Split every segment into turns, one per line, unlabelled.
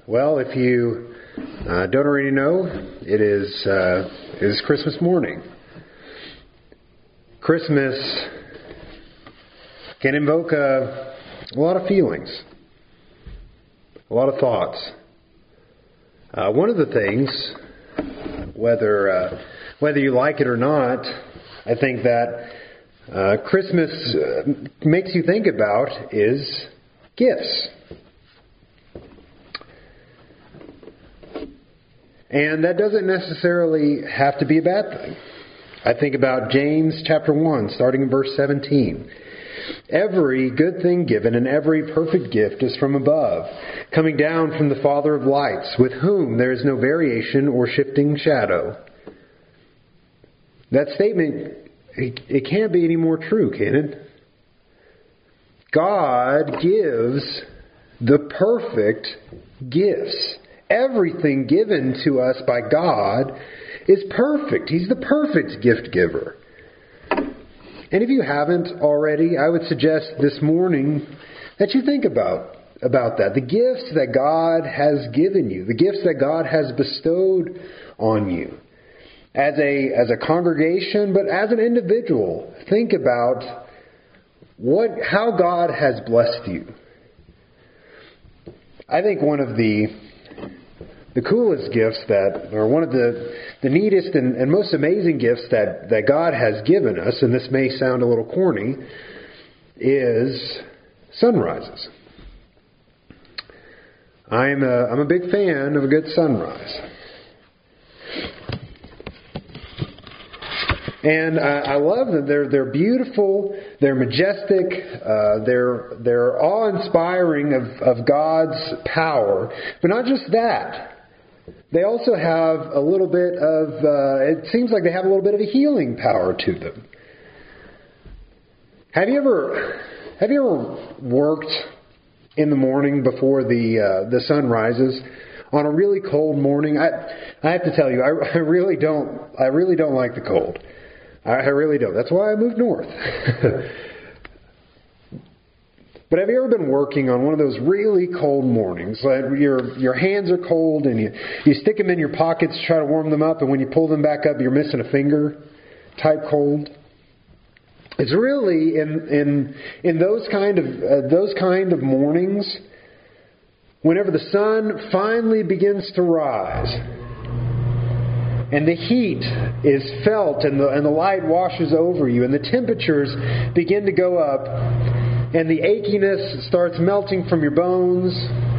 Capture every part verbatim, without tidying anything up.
Well, if you uh, don't already know, it is uh, it is Christmas morning. Christmas can invoke a, a lot of feelings, a lot of thoughts. Uh, one of the things, whether uh, whether you like it or not, I think that uh, Christmas uh, makes you think about is gifts. And that doesn't necessarily have to be a bad thing. I think about James chapter one, starting in verse seventeen. Every good thing given and every perfect gift is from above, coming down from the Father of lights, with whom there is no variation or shifting shadow. That statement, it, it can't be any more true, can it? God gives the perfect gifts. Everything given to us by God is perfect. He's the perfect gift giver. And if you haven't already, I would suggest this morning that you think about, about that. The gifts that God has given you, the gifts that God has bestowed on you. As a, as a congregation, but as an individual, think about what, how God has blessed you. I think one of the The coolest gifts that, or one of the, the neatest and, and most amazing gifts that, that God has given us, and this may sound a little corny, is sunrises. I'm a, I'm a big fan of a good sunrise. And I, I love them. They're, they're beautiful, they're majestic, uh, they're, they're awe-inspiring of, of God's power. But not just that. They also have a little bit of, uh, it seems like they have a little bit of a healing power to them. Have you ever, have you ever worked in the morning before the uh, the sun rises on a really cold morning? I I have to tell you, I, I really don't, I really don't like the cold. I, I really don't. That's why I moved north. But have you ever been working on one of those really cold mornings? Like your your hands are cold and you, you stick them in your pockets to try to warm them up, and when you pull them back up, you're missing a finger type cold? It's really in in in those kind of uh, those kind of mornings, whenever the sun finally begins to rise and the heat is felt and the and the light washes over you and the temperatures begin to go up, and the achiness starts melting from your bones,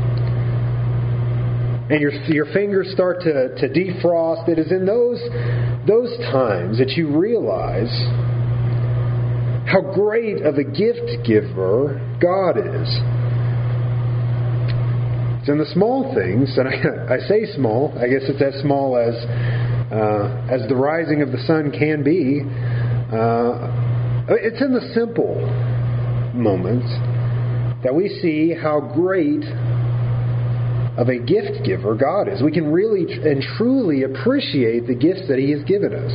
and your your fingers start to, to defrost. It is in those those times that you realize how great of a gift giver God is. It's in the small things, and I, I say small. I guess it's as small as uh, as the rising of the sun can be. Uh, it's in the simple moments that we see how great of a gift giver God is. We can really and truly appreciate the gifts that He has given us.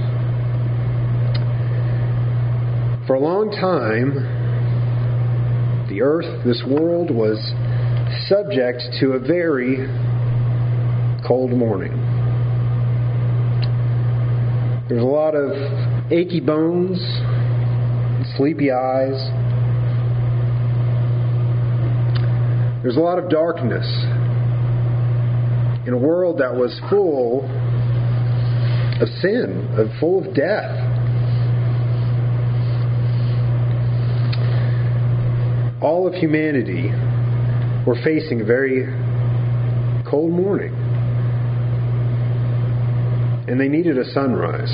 For a long time, the earth, this world, was subject to a very cold morning. There's a lot of achy bones, sleepy eyes. There's a lot of darkness in a world that was full of sin, of full of death. All of humanity were facing a very cold morning, and they needed a sunrise.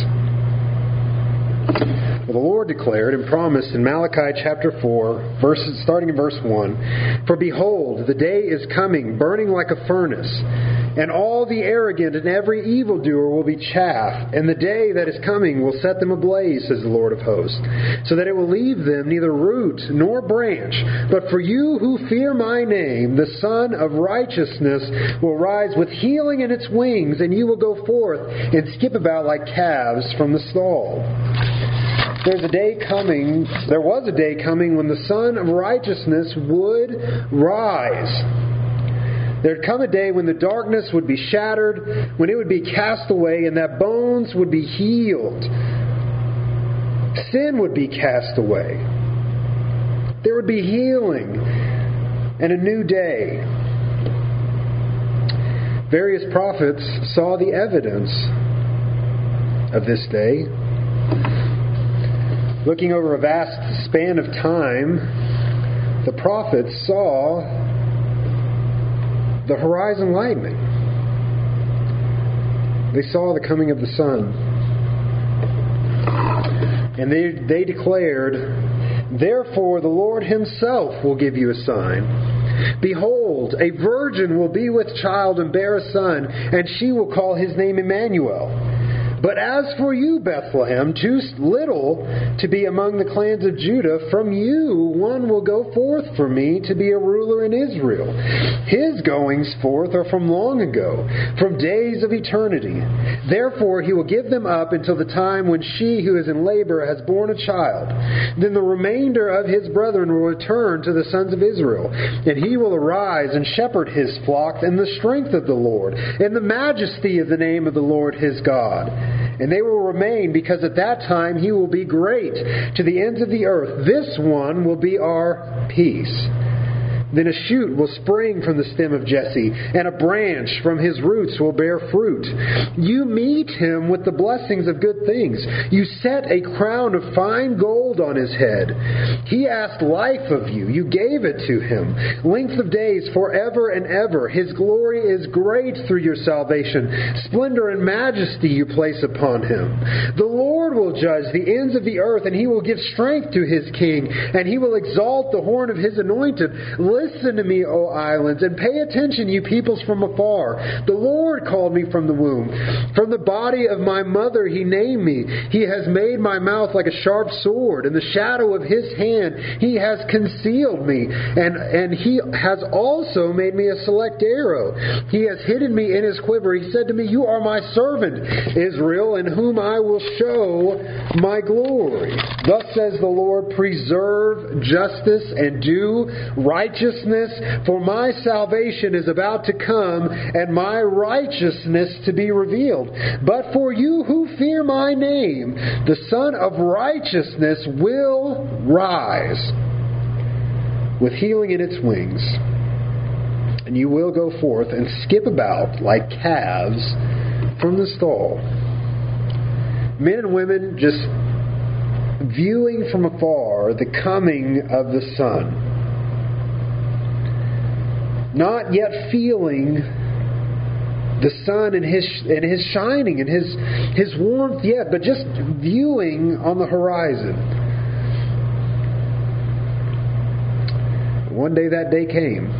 Well, the Lord declared and promised in Malachi chapter four, verses starting in verse one, "For behold, the day is coming, burning like a furnace, and all the arrogant and every evildoer will be chaff, and the day that is coming will set them ablaze, says the Lord of hosts, so that it will leave them neither root nor branch. But for you who fear my name, the Son of Righteousness will rise with healing in its wings, and you will go forth and skip about like calves from the stall." There's a day coming, there was a day coming when the Son of Righteousness would rise. There'd come a day when the darkness would be shattered, when it would be cast away, and that bones would be healed. Sin would be cast away. There would be healing and a new day. Various prophets saw the evidence of this day. Looking over a vast span of time, the prophets saw the horizon lightening. They saw the coming of the sun. And they, they declared, "Therefore the Lord Himself will give you a sign. Behold, a virgin will be with child and bear a son, and she will call his name Emmanuel. But as for you, Bethlehem, too little to be among the clans of Judah, from you one will go forth for me to be a ruler in Israel. His goings forth are from long ago, from days of eternity. Therefore he will give them up until the time when she who is in labor has borne a child. Then the remainder of his brethren will return to the sons of Israel, and he will arise and shepherd his flock in the strength of the Lord, in the majesty of the name of the Lord his God. And they will remain, because at that time he will be great to the ends of the earth. This one will be our peace. Then a shoot will spring from the stem of Jesse, and a branch from his roots will bear fruit. You meet him with the blessings of good things. You set a crown of fine gold on his head. He asked life of you. You gave it to him. Length of days forever and ever. His glory is great through your salvation. Splendor and majesty you place upon him. The Lord will judge the ends of the earth, and he will give strength to his king, and he will exalt the horn of his anointed. Listen to me, O islands, and pay attention, you peoples from afar. The Lord called me from the womb. From the body of my mother he named me. He has made my mouth like a sharp sword. In the shadow of his hand he has concealed me, and, and he has also made me a select arrow. He has hidden me in his quiver. He said to me, You are my servant, Israel, in whom I will show my glory. Thus says the Lord, preserve justice and do righteousness, for my salvation is about to come, and my righteousness to be revealed. But for you who fear my name, the Son of Righteousness will rise with healing in its wings, and you will go forth and skip about like calves from the stall. Men and women just viewing from afar the coming of the Son. Not yet feeling the sun and his and his shining and his his warmth yet, but just viewing on the horizon. One day that day came.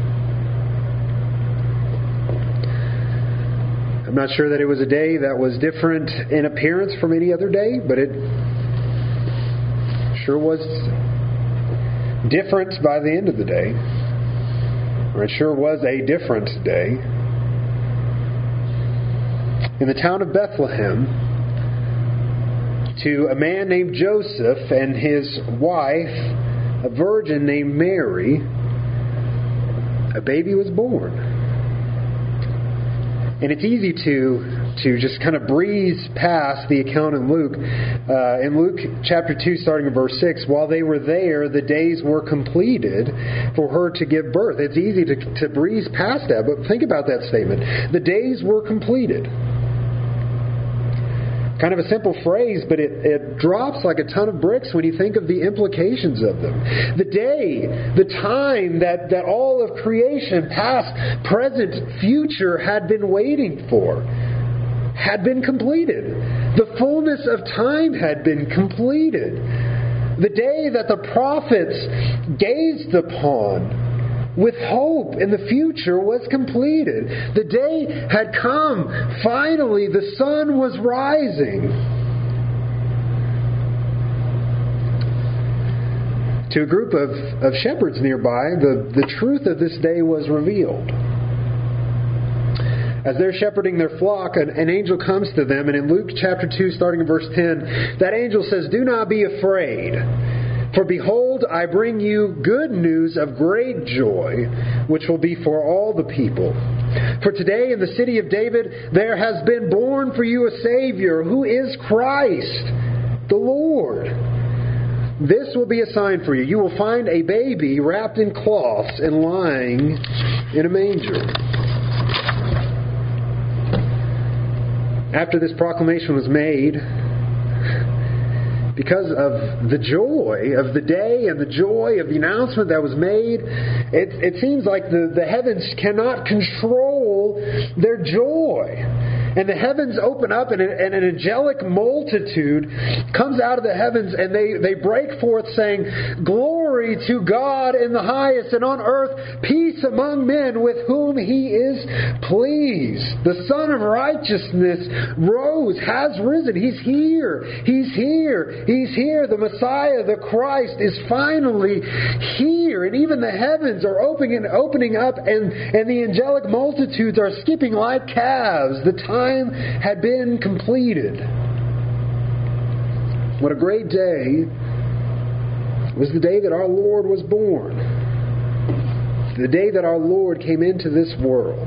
I'm not sure that it was a day that was different in appearance from any other day, but it sure was different by the end of the day. Or it sure was a different day. In the town of Bethlehem, to a man named Joseph and his wife, a virgin named Mary, a baby was born. And it's easy to to just kind of breeze past the account in Luke. Uh, in Luke chapter two, starting in verse six, while they were there, the days were completed for her to give birth. It's easy to, to breeze past that, but think about that statement. The days were completed. Kind of a simple phrase, but it, it drops like a ton of bricks when you think of the implications of them. The day, the time that, that all of creation, past, present, future, had been waiting for, had been completed. The fullness of time had been completed. The day that the prophets gazed upon with hope in the future was completed. The day had come. Finally, the sun was rising. To a group of, of shepherds nearby, the, the truth of this day was revealed. As they're shepherding their flock, an, an angel comes to them, and in Luke chapter two, starting in verse ten, that angel says, Do not be afraid. For behold, I bring you good news of great joy, which will be for all the people. For today in the city of David there has been born for you a Savior, who is Christ, the Lord. This will be a sign for you. You will find a baby wrapped in cloths and lying in a manger. After this proclamation was made, because of the joy of the day and the joy of the announcement that was made, it, it seems like the, the heavens cannot control their joy. And the heavens open up and, and an angelic multitude comes out of the heavens and they, they break forth saying, "Glory to God in the highest, and on earth peace among men with whom He is pleased. The Son of Righteousness rose, has risen. He's here. He's here. He's here. The Messiah, the Christ, is finally here." And even the heavens are opening and opening up, and, and the angelic multitudes are skipping like calves. The time had been completed. What a great day was the day that our Lord was born. The day that our Lord came into this world.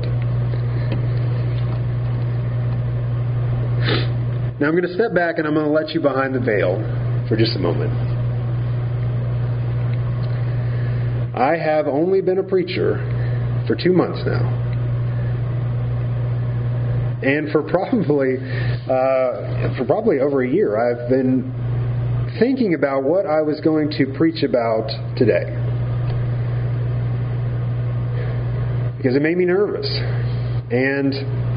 Now I'm going to step back and I'm going to let you behind the veil for just a moment. I have only been a preacher for two months now. And for probably uh, for probably over a year, I've been thinking about what I was going to preach about today. Because it made me nervous. And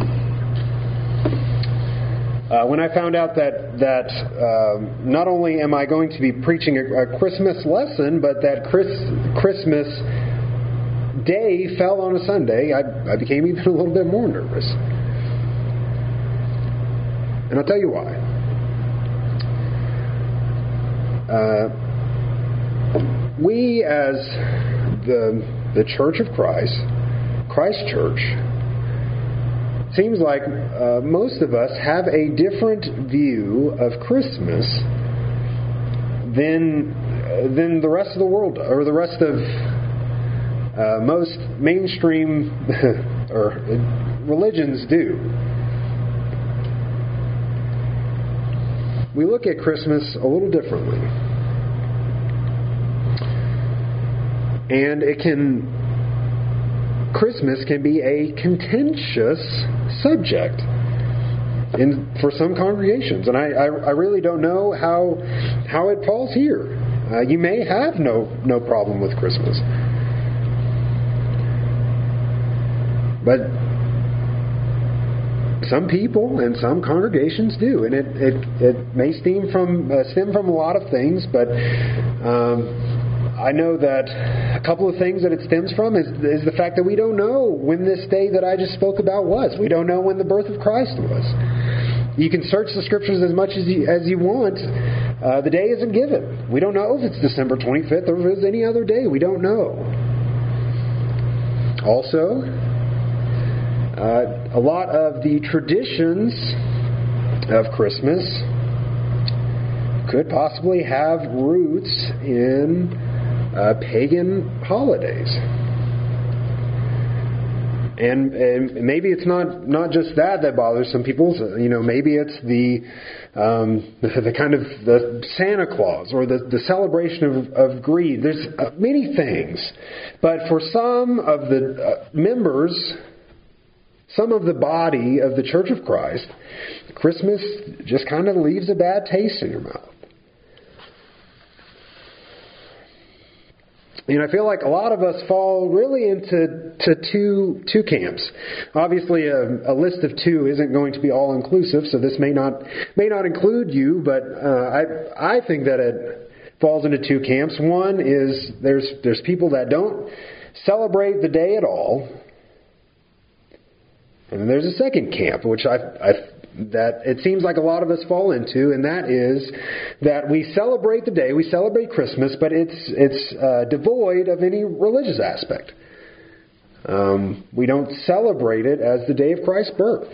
uh, when I found out that, that uh, not only am I going to be preaching a, a Christmas lesson, but that Chris, Christmas Day fell on a Sunday, I, I became even a little bit more nervous. And I'll tell you why. Uh, we as the the Church of Christ, Christ Church, seems like uh, most of us have a different view of Christmas than than the rest of the world, or the rest of uh, most mainstream or religions do. We look at Christmas a little differently. And it can, Christmas can be a contentious subject in for some congregations. And I, I, I really don't know how how it falls here. Uh, you may have no, no problem with Christmas. But some people and some congregations do, and it it, it may stem from uh, stem from a lot of things, but um, I know that a couple of things that it stems from is is the fact that we don't know when this day that I just spoke about was. We don't know when the birth of Christ was. You can search the Scriptures as much as you, as you want. Uh, the day isn't given. We don't know if it's December twenty-fifth or if it's any other day. We don't know. Also, Uh, a lot of the traditions of Christmas could possibly have roots in uh, pagan holidays. And, and maybe it's not, not just that that bothers some people. You know, maybe it's the um, the, the kind of the Santa Claus or the, the celebration of, of greed. There's uh, many things. But for some of the uh, members, some of the body of the Church of Christ, Christmas just kind of leaves a bad taste in your mouth. And I feel like a lot of us fall really into to two two camps. Obviously, a, a list of two isn't going to be all inclusive, so this may not may not include you. But uh, I I think that it falls into two camps. One is there's there's people that don't celebrate the day at all. And then there's a second camp, which I, I that it seems like a lot of us fall into, and that is that we celebrate the day, we celebrate Christmas, but it's it's uh, devoid of any religious aspect. Um, we don't celebrate it as the day of Christ's birth.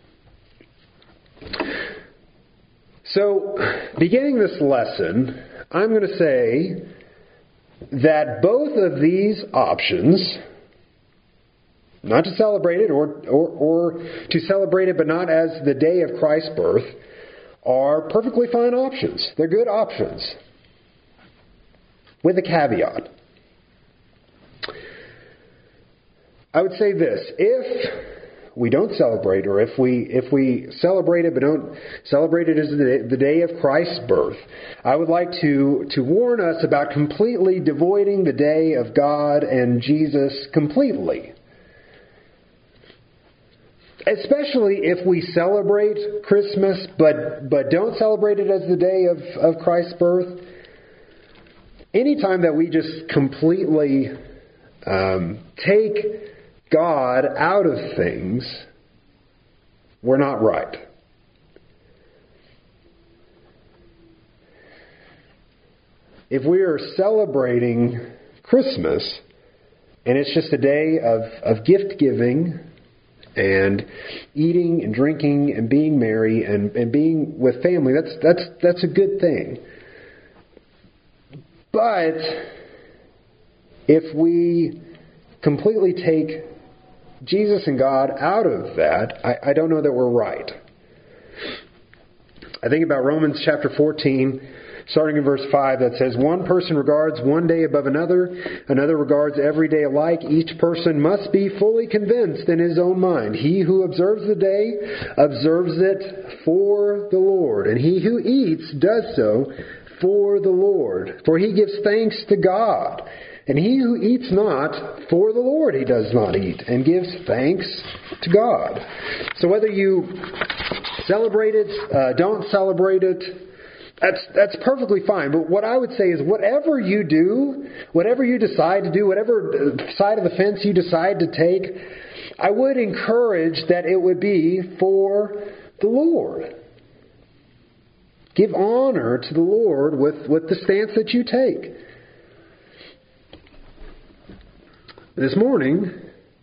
So, beginning this lesson, I'm going to say that both of these options, not to celebrate it or, or, or to celebrate it but not as the day of Christ's birth, are perfectly fine options. They're good options. With a caveat. I would say this: if we don't celebrate, or if we if we celebrate it but don't celebrate it as the, the day of Christ's birth, I would like to, to warn us about completely devoiding the day of God and Jesus completely. Especially if we celebrate Christmas but but don't celebrate it as the day of, of Christ's birth. Anytime that we just completely um, take God out of things, we're not right. If we are celebrating Christmas and it's just a day of, of gift giving and eating and drinking and being merry and, and being with family, that's that's that's a good thing. But if we completely take Jesus and God out of that, I, I don't know that we're right. I think about Romans chapter fourteen, starting in verse five, that says, "One person regards one day above another, another regards every day alike. Each person must be fully convinced in his own mind. He who observes the day observes it for the Lord, and he who eats does so for the Lord, for he gives thanks to God. And he who eats not, for the Lord he does not eat, and gives thanks to God." So whether you celebrate it, uh, don't celebrate it, that's that's perfectly fine. But what I would say is whatever you do, whatever you decide to do, whatever side of the fence you decide to take, I would encourage that it would be for the Lord. Give honor to the Lord with, with the stance that you take. This morning,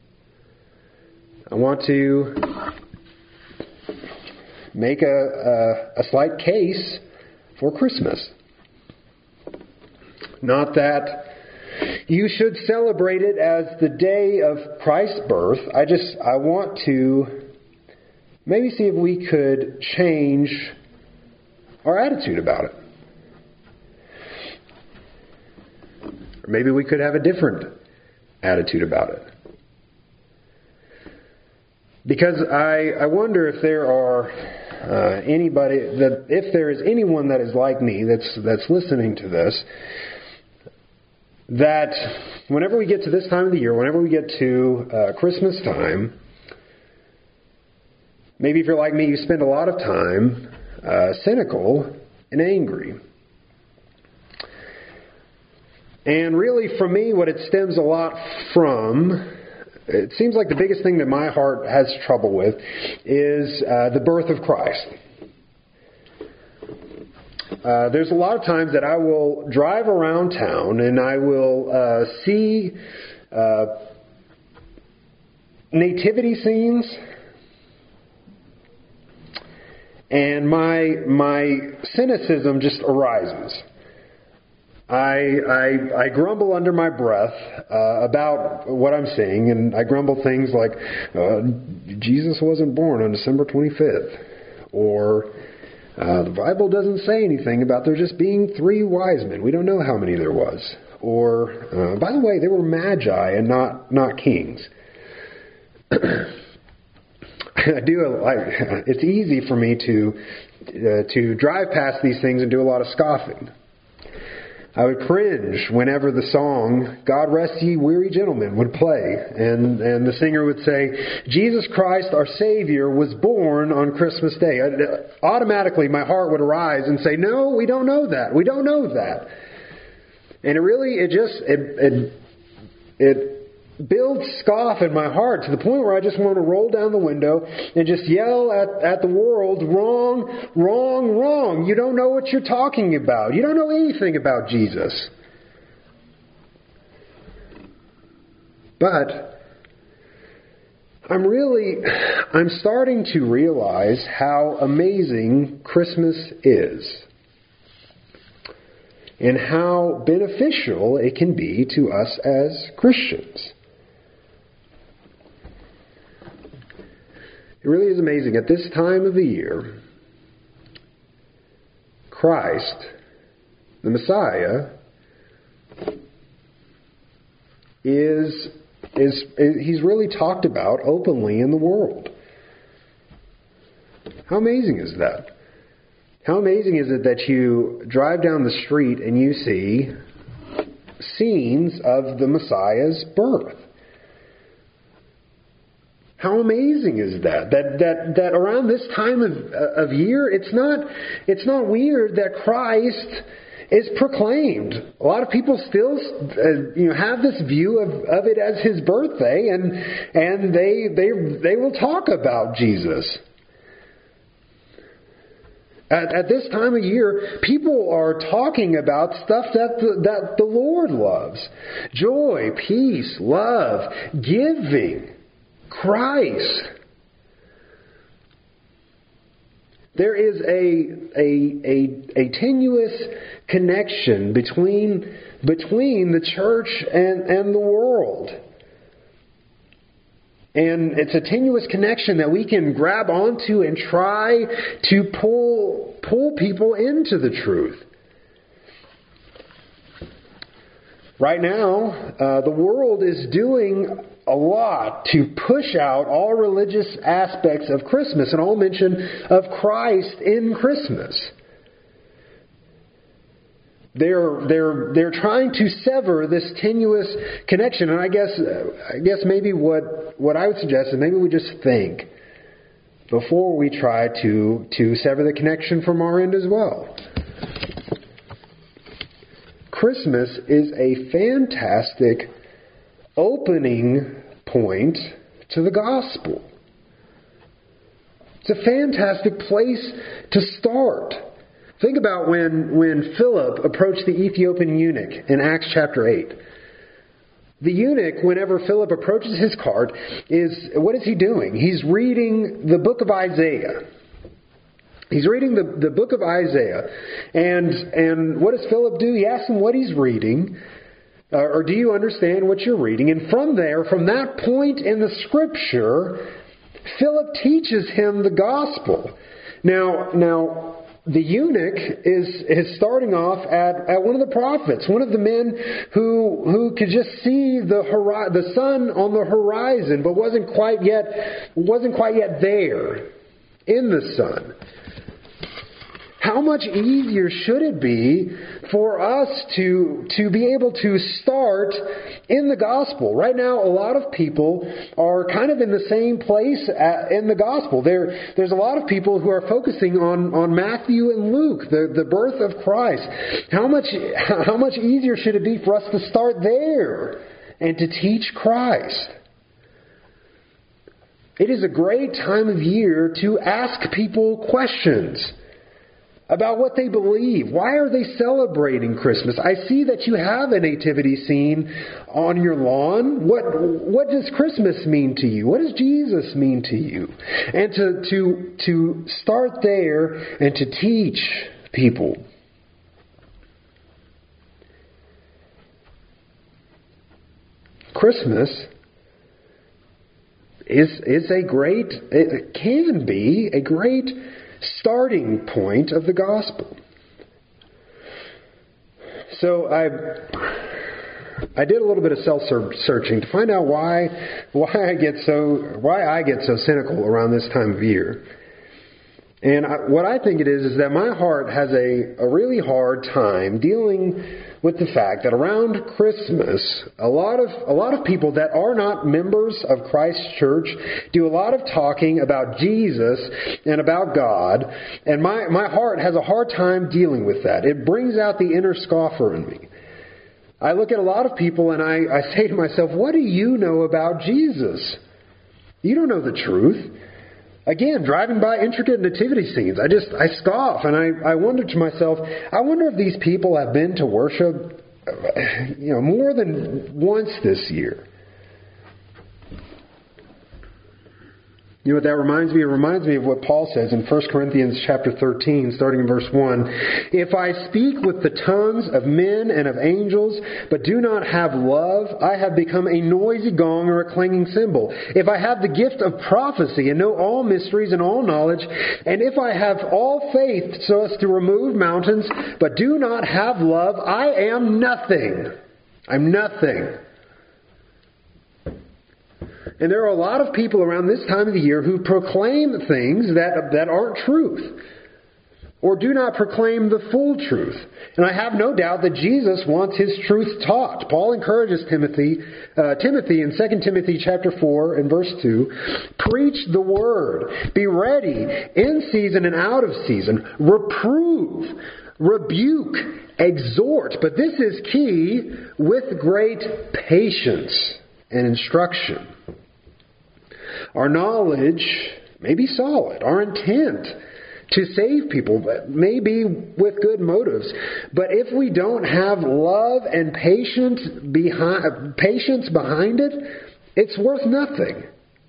I want to make a, a, a slight case for Christmas. Not that you should celebrate it as the day of Christ's birth. I just, I want to maybe see if we could change our attitude about it. Or maybe we could have a different attitude about it. Because I, I wonder if there are uh, anybody, that if there is anyone that is like me that's that's listening to this, that whenever we get to this time of the year, whenever we get to uh, Christmas time, maybe if you're like me, you spend a lot of time uh, cynical and angry. And really, for me, what it stems a lot from, it seems like the biggest thing that my heart has trouble with is uh, the birth of Christ. Uh, there's a lot of times that I will drive around town and I will uh, see uh, nativity scenes, and my my cynicism just arises. I, I I grumble under my breath uh, about what I'm seeing, and I grumble things like, uh, Jesus wasn't born on December twenty-fifth, or uh, the Bible doesn't say anything about there just being three wise men. We don't know how many there was. Or, uh, by the way, they were magi and not not kings. I do. I, it's easy for me to uh, to drive past these things and do a lot of scoffing. I would cringe whenever the song, "God Rest Ye Weary Gentlemen," would play. And, and the singer would say, "Jesus Christ, our Savior, was born on Christmas Day." I, automatically, my heart would arise and say, no, we don't know that. We don't know that. And it really, it just, it, it, it builds scoff in my heart to the point where I just want to roll down the window and just yell at, at the world, wrong, wrong, wrong. You don't know what you're talking about. You don't know anything about Jesus. But I'm really, I'm starting to realize how amazing Christmas is. and how beneficial it can be to us as Christians. It really is amazing. At this time of the year, Christ, the Messiah, is, is, he's really talked about openly in the world. How amazing is that? How amazing is it that you drive down the street and you see scenes of the Messiah's birth? How amazing is that? That that that around this time of of year, it's not it's not weird that Christ is proclaimed. A lot of people still uh, you know have this view of, of it as his birthday, and and they they they will talk about Jesus. At, at this time of year, people are talking about stuff that the, that the Lord loves: joy, peace, love, giving. Christ. There is a, a, a, a tenuous connection between, between the church and, and the world. And it's a tenuous connection that we can grab onto and try to pull, pull people into the truth. Right now, uh, the world is doing a lot to push out all religious aspects of Christmas and all mention of Christ in Christmas. They're they're they're trying to sever this tenuous connection, and I guess I guess maybe what what I would suggest is maybe we just think before we try to to sever the connection from our end as well. Christmas is a fantastic opening point to the gospel. It's a fantastic place to start. Think about when, when Philip approached the Ethiopian eunuch in Acts chapter eight. The eunuch, whenever Philip approaches his cart, is what is he doing? He's reading the book of Isaiah. He's reading the, the book of Isaiah. And, and what does Philip do? He asks him what he's reading. Uh, or do you understand what you're reading? And from there, from that point in the scripture, Philip teaches him the gospel. Now, now the eunuch is, is starting off at, at one of the prophets, one of the men who who could just see the hori- the sun on the horizon, but wasn't quite yet wasn't quite yet there in the sun. How much easier should it be for us to, to be able to start in the gospel? Right now, a lot of people are kind of in the same place at, in the gospel. There, there's a lot of people who are focusing on, on Matthew and Luke, the, the birth of Christ. How much, how much easier should it be for us to start there and to teach Christ? It is a great time of year to ask people questions about what they believe. Why are they celebrating Christmas? I see that you have a nativity scene on your lawn. What what does Christmas mean to you? What does Jesus mean to you? And to to to start there and to teach people. Christmas is is a great, it can be a great starting point of the gospel. So I I did a little bit of self-searching to find out why why I get so why I get so cynical around this time of year. And I, what I think it is is that my heart has a, a really hard time dealing with the fact that around Christmas, a lot of a lot of people that are not members of Christ's church do a lot of talking about Jesus and about God, and my, my heart has a hard time dealing with that. It brings out the inner scoffer in me. I look at a lot of people and I, I say to myself, what do you know about Jesus? You don't know the truth. Again, driving by intricate nativity scenes, I just, I scoff and I, I wonder to myself, I wonder if these people have been to worship, you know, more than once this year. You know what that reminds me? It reminds me of what Paul says in First Corinthians chapter thirteen, starting in verse one. If I speak with the tongues of men and of angels, but do not have love, I have become a noisy gong or a clanging cymbal. If I have the gift of prophecy and know all mysteries and all knowledge, and if I have all faith so as to remove mountains, but do not have love, I am nothing. I'm nothing. And there are a lot of people around this time of the year who proclaim things that, that aren't truth, or do not proclaim the full truth. And I have no doubt that Jesus wants His truth taught. Paul encourages Timothy, uh, Timothy in Second Timothy chapter four and verse two, preach the word, be ready in season and out of season, reprove, rebuke, exhort. But this is key, with great patience and instruction. Our knowledge may be solid. Our intent to save people may be with good motives. But if we don't have love and patience behind, patience behind it, it's worth nothing.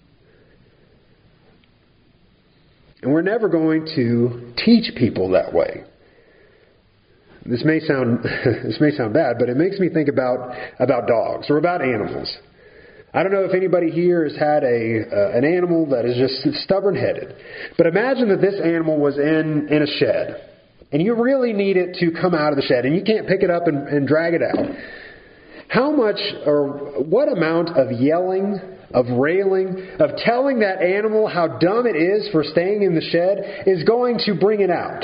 And we're never going to teach people that way. This may sound this may sound bad, but it makes me think about about dogs or about animals. I don't know if anybody here has had a uh, an animal that is just stubborn-headed. But imagine that this animal was in, in a shed. And you really need it to come out of the shed. And you can't pick it up and, and drag it out. How much or what amount of yelling, of railing, of telling that animal how dumb it is for staying in the shed is going to bring it out?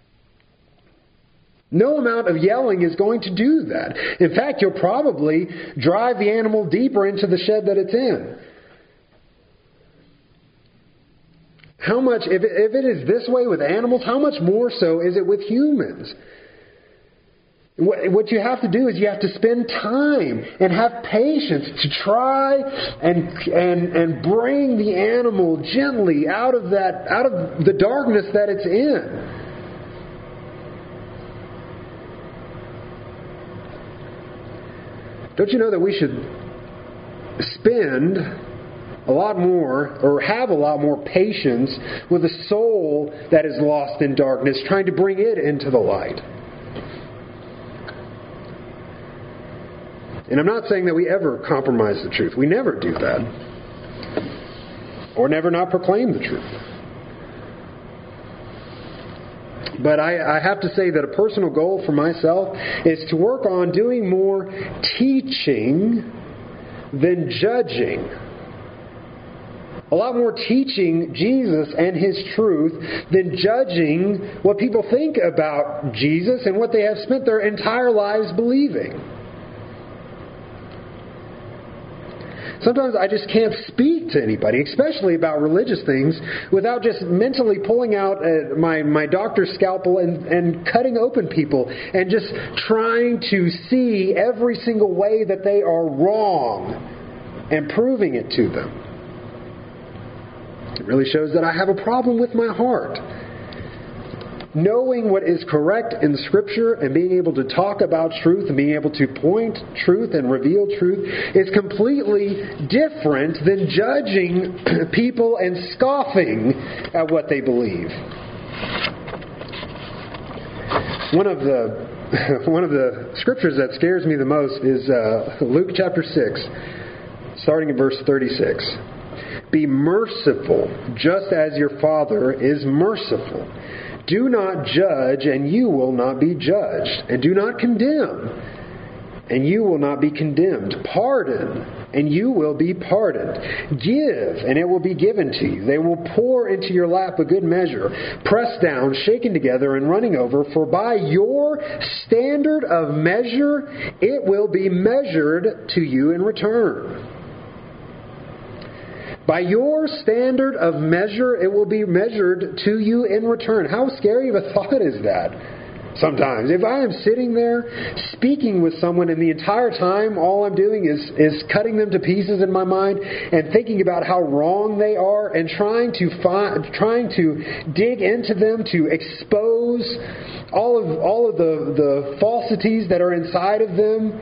No amount of yelling is going to do that. In fact, you'll probably drive the animal deeper into the shed that it's in. How much, if it, if it is this way with animals, how much more so is it with humans? What, what you have to do is you have to spend time and have patience to try and and and bring the animal gently out of that out of the darkness that it's in. Don't you know that we should spend a lot more, or have a lot more patience with a soul that is lost in darkness, trying to bring it into the light? And I'm not saying that we ever compromise the truth. We never do that. Or never not proclaim the truth. But I, I have to say that a personal goal for myself is to work on doing more teaching than judging. A lot more teaching Jesus and His truth than judging what people think about Jesus and what they have spent their entire lives believing. Sometimes I just can't speak to anybody, especially about religious things, without just mentally pulling out uh, my, my doctor's scalpel and, and cutting open people and just trying to see every single way that they are wrong and proving it to them. It really shows that I have a problem with my heart. Knowing what is correct in the Scripture and being able to talk about truth and being able to point truth and reveal truth is completely different than judging people and scoffing at what they believe. One of the one of the scriptures that scares me the most is uh, Luke chapter six, starting in verse thirty-six. Be merciful, just as your Father is merciful. Do not judge, and you will not be judged. And do not condemn, and you will not be condemned. Pardon, and you will be pardoned. Give, and it will be given to you. They will pour into your lap a good measure, pressed down, shaken together, and running over. For by your standard of measure, it will be measured to you in return. By your standard of measure, it will be measured to you in return. How scary of a thought is that? Sometimes, if I am sitting there speaking with someone and the entire time all I'm doing is, is cutting them to pieces in my mind and thinking about how wrong they are and trying to find, trying to dig into them to expose all of all of the, the falsities that are inside of them,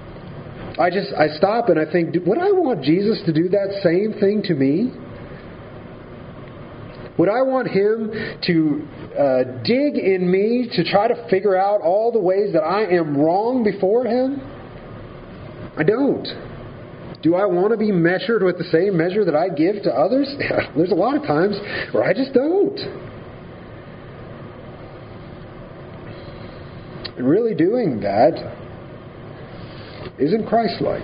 I just, I stop and I think, would I want Jesus to do that same thing to me? Would I want Him to uh, dig in me to try to figure out all the ways that I am wrong before Him? I don't. Do I want to be measured with the same measure that I give to others? There's a lot of times where I just don't. And really doing that isn't Christ-like.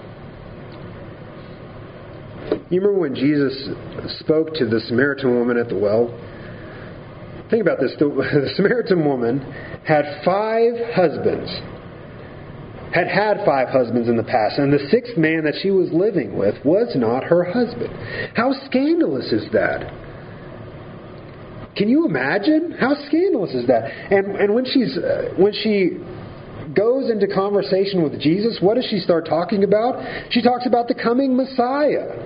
You remember when Jesus spoke to the Samaritan woman at the well? Think about this. The, the Samaritan woman had five husbands. Had had five husbands in the past. And the sixth man that she was living with was not her husband. How scandalous is that? Can you imagine? How scandalous is that? And and when she's uh, when she goes into conversation with Jesus, what does she start talking about? She talks about the coming Messiah.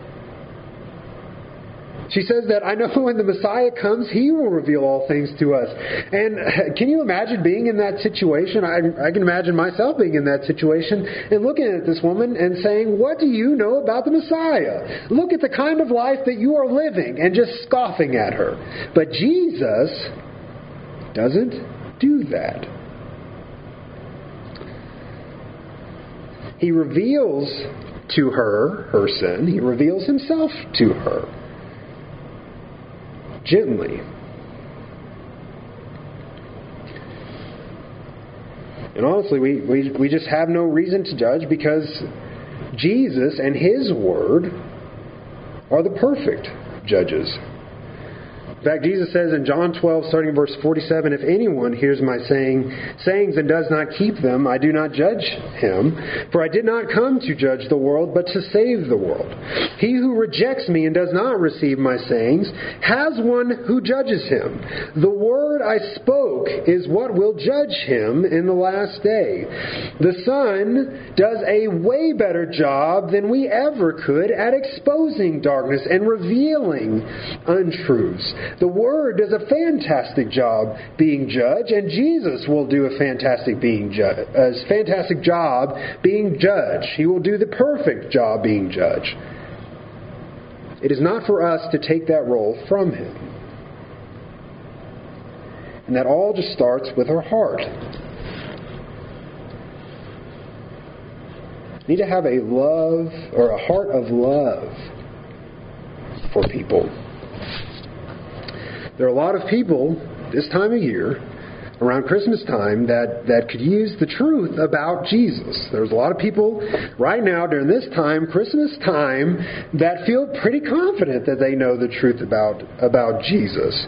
She says that, I know when the Messiah comes, He will reveal all things to us. And can you imagine being in that situation? I, I can imagine myself being in that situation and looking at this woman and saying, what do you know about the Messiah? Look at the kind of life that you are living, and just scoffing at her. But Jesus doesn't do that. He reveals to her her sin. He reveals Himself to her. Gently. And honestly, we, we, we just have no reason to judge because Jesus and His Word are the perfect judges. In fact, Jesus says in John twelve, starting in verse forty-seven, if anyone hears my saying, sayings and does not keep them, I do not judge him. For I did not come to judge the world, but to save the world. He who rejects me and does not receive my sayings has one who judges him. The word I spoke is what will judge him in the last day. The Son does a way better job than we ever could at exposing darkness and revealing untruths. The Word does a fantastic job being judge, and Jesus will do a fantastic being ju- a fantastic job being judge. He will do the perfect job being judge. It is not for us to take that role from Him. And that all just starts with our heart. We need to have a love, or a heart of love for people. There are a lot of people this time of year, around Christmas time, that, that could use the truth about Jesus. There's a lot of people right now during this time, Christmas time, that feel pretty confident that they know the truth about, about Jesus.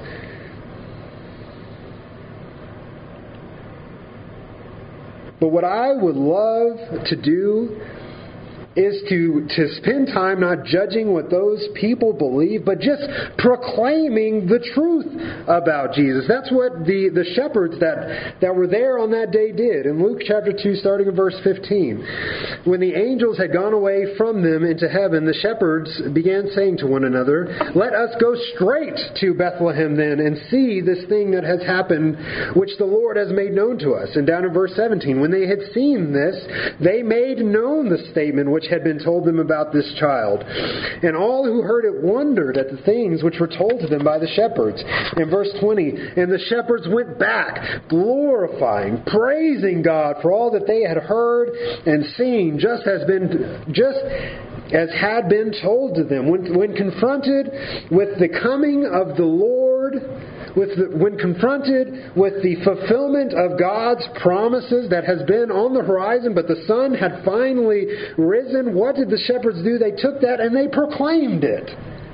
But what I would love to do is to, to spend time not judging what those people believe, but just proclaiming the truth about Jesus. That's what the, the shepherds that, that were there on that day did. In Luke chapter two, starting in verse fifteen, when the angels had gone away from them into heaven, the shepherds began saying to one another, let us go straight to Bethlehem then and see this thing that has happened, which the Lord has made known to us. And down in verse seventeen, when they had seen this, they made known the statement which had been told them about this child. And all who heard it wondered at the things which were told to them by the shepherds. In verse twenty, and the shepherds went back, glorifying, praising God for all that they had heard and seen, just as been just as had been told to them. When, when confronted with the coming of the Lord, With the, when confronted with the fulfillment of God's promises that has been on the horizon, but the sun had finally risen, what did the shepherds do? They took that and they proclaimed it.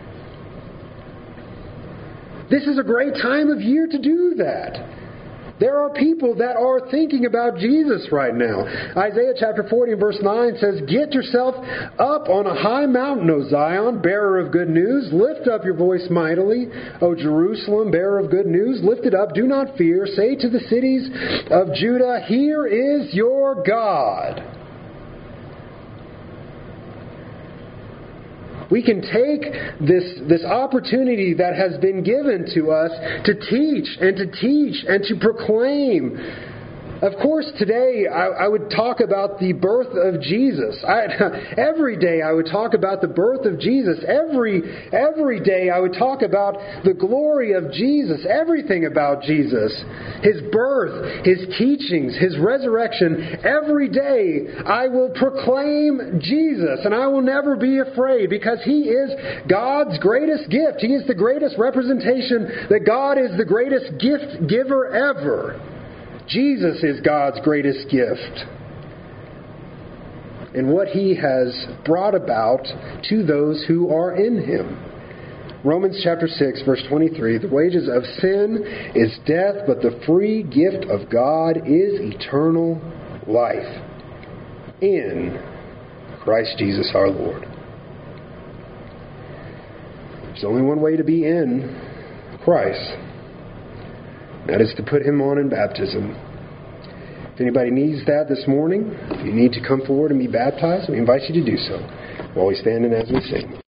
This is a great time of year to do that. There are people that are thinking about Jesus right now. Isaiah chapter forty and verse nine says, get yourself up on a high mountain, O Zion, bearer of good news. Lift up your voice mightily, O Jerusalem, bearer of good news. Lift it up, do not fear. Say to the cities of Judah, here is your God. We can take this, this opportunity that has been given to us to teach and to teach and to proclaim Of course, today I, I would talk about the birth of Jesus. I, every day I would talk about the birth of Jesus. Every every day I would talk about the glory of Jesus. Everything about Jesus. His birth, His teachings, His resurrection. Every day I will proclaim Jesus, and I will never be afraid, because He is God's greatest gift. He is the greatest representation that God is the greatest gift giver ever. Jesus is God's greatest gift, and what He has brought about to those who are in Him. Romans chapter six, verse twenty-three, the wages of sin is death, but the free gift of God is eternal life in Christ Jesus our Lord. There's only one way to be in Christ. That is to put Him on in baptism. If anybody needs that this morning, if you need to come forward and be baptized, we invite you to do so while we stand and as we sing.